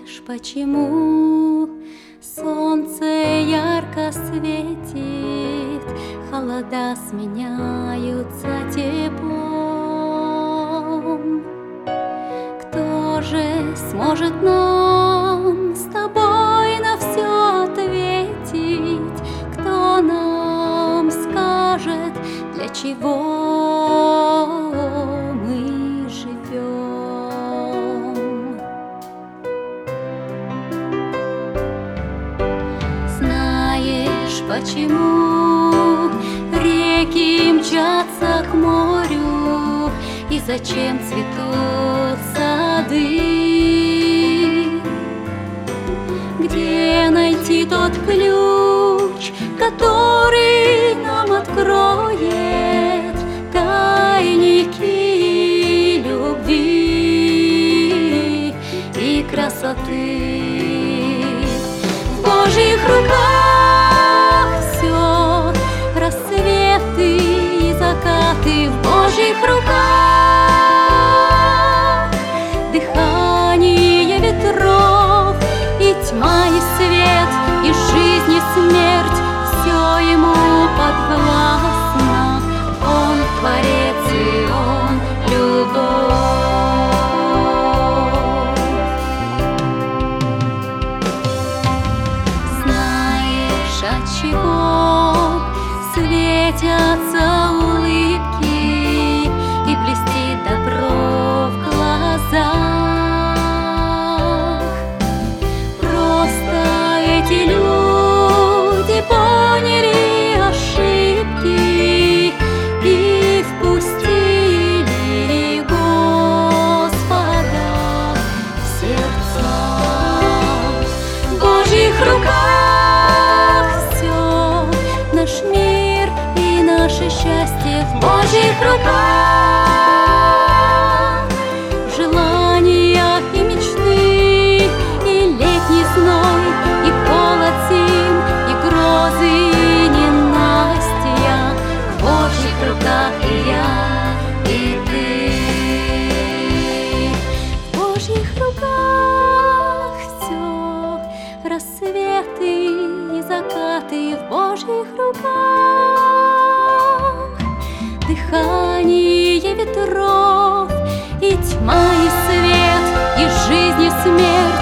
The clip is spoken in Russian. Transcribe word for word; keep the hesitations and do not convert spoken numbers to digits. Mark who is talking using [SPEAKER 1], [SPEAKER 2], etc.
[SPEAKER 1] Знаешь, почему солнце ярко светит, холода сменяются теплом? Кто же сможет нам с тобой на все ответить? Кто нам скажет, для чего мы живем? Знаешь, почему реки мчатся к морю, и зачем цветут сады? Где найти тот ключ, который нам откроет тайники любви и красоты? В Божьих руках все, рассветы и закаты в Божьих руках, дыхание ветров и тьма и свет, и жизнь и смерть, все ему подвластно. Он творец и он любовь. Знаешь, отчего светятся улыбки и блестит добро в глазах? Просто эти люди поняли ошибки и впустили Господа в сердца. В Божьих руках все, наш мир и наше счастье в Божьих руках. В желаниях и мечты, и летний зной, и холод зим, и грозы, и ненастья в Божьих руках и я, и ты. В Божьих руках все, рассветы и закаты в Божьих руках, дыхание ветров и тьма и свет, и жизнь и смерть,